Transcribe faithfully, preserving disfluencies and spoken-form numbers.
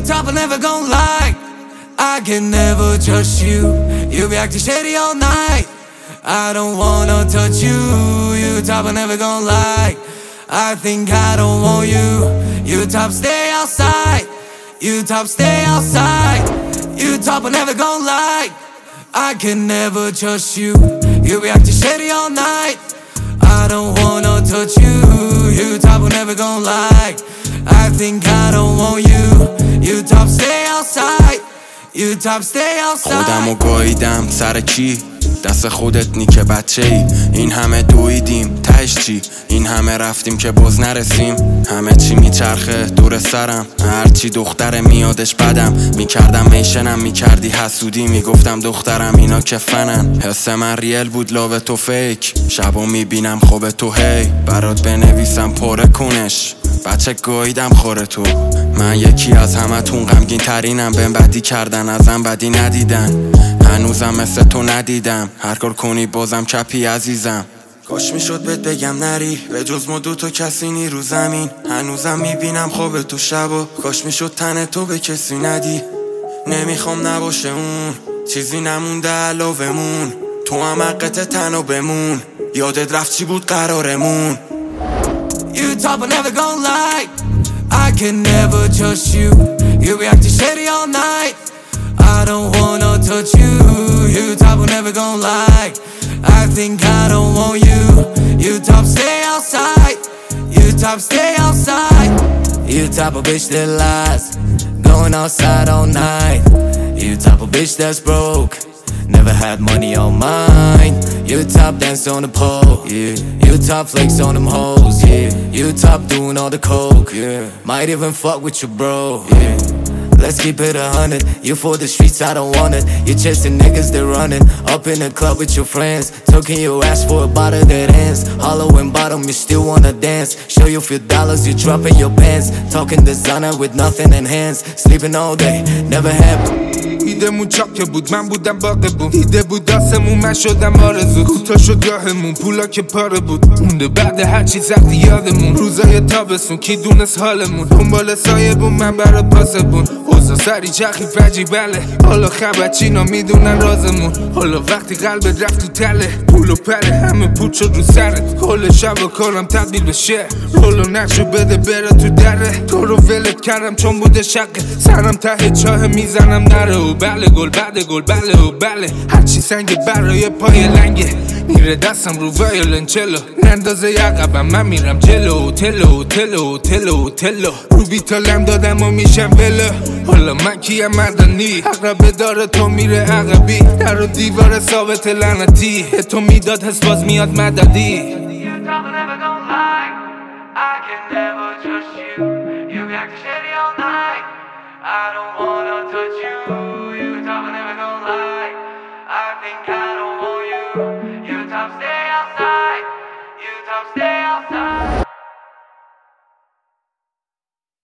top, I'm never gon' lie. I can never trust you. You be acting shady all night. I don't wanna touch you. You top, I'm never gon' lie. I think I don't want you. You top, stay outside. You top, stay outside. You top, I'm never gon' lie. I can never trust you. You be acting shady all night. I don't wanna touch you. You top, I'm never gon' lie. I think I don't want you. You top, stay outside. You top, stay outside. خودمو گاییدم سر کی؟ دست خودت نی که بچه ای. این همه دویدیم تهش چی؟ این همه رفتیم که باز نرسیم. همه چی میچرخه دور سرم. هرچی دختر میادش بدم میکردم میشنم میکردی حسودی. میگفتم دخترم اینا که فنن. حس من ریل بود لاو تو فیک. شبا میبینم خوب تو هی برات بنویسم پره کنش. بچه گاییدم خوره تو. من یکی از همه تون غمگین ترینم. بهم بدی کردن ازم بدی ندیدن. هنوزم مثل تو ندیدم. هر کار کنی بازم چپی عزیزم. کاش میشد بهت بگم نری به جز ما دو تا کسی نی رو زمین. هنوزم میبینم خواب تو شبا. کاش میشد تن تو به کسی ندی. نمیخوام نباشه اون چیزی نمونده علاومون. تو هم حقت تنو بمون. یادت رفت چی بود قرارمون. You top, I'm never gon' lie. I can never trust you. You be acting shady all night. I don't wanna touch you. You top, I'm never gon' lie. I think I don't want you. You top, stay outside. You top, stay outside. You top a bitch that lies, going outside all night. You top a bitch that's broke, never had money on mine. You top dance on the pole, yeah. You top flex on them hoes, yeah. You top doing all the coke, yeah. Might even fuck with your bro, yeah. Let's keep it a hundred. You for the streets, I don't want it. You chasing niggas, they're running. Up in the club with your friends, talking your ass for a bottle that ends. Hollow and bottom, you still wanna dance. Show you few dollars, you dropping your pants. Talking designer with nothing in hands. Sleeping all day, never happy. ایدمون چاکه بود من بودم باقه بود. ایده بود داستمون من شدم آرزو. کوتا شد راهمون پولا که پاره بود. مونده بعد هرچی زختی یادمون. روزای تابستون کی دونست حالمون. دنبال سایه بود من برا پاسه بود. اوزا سری چخی فجی بله. حالا خبر چینا میدونن رازمون. حالا وقتی قلبت رفت تو تله پول و پله همه پول شد رو سرت. کل شب و کارم تبدیل به شعر. رولو نقشو بده بره تو دره. تو رو ولت کردم چون بوده شقه. سرم ته چاه میزنم نره. و بله گل بعد گل بله و بله. هرچی سنگ برای پای لنگه. میره دستم رو وایولنچلو. نندازه یقبم من میرم جلو. تلو تلو تلو تلو رو بیتالم دادم و میشم ولو. حالا من کیم مردنی. عقربه داره تو میره عقبی. در و دیوار ثابت لعنتی. تو میداد حس باز میاد مددی. I don't wanna touch you.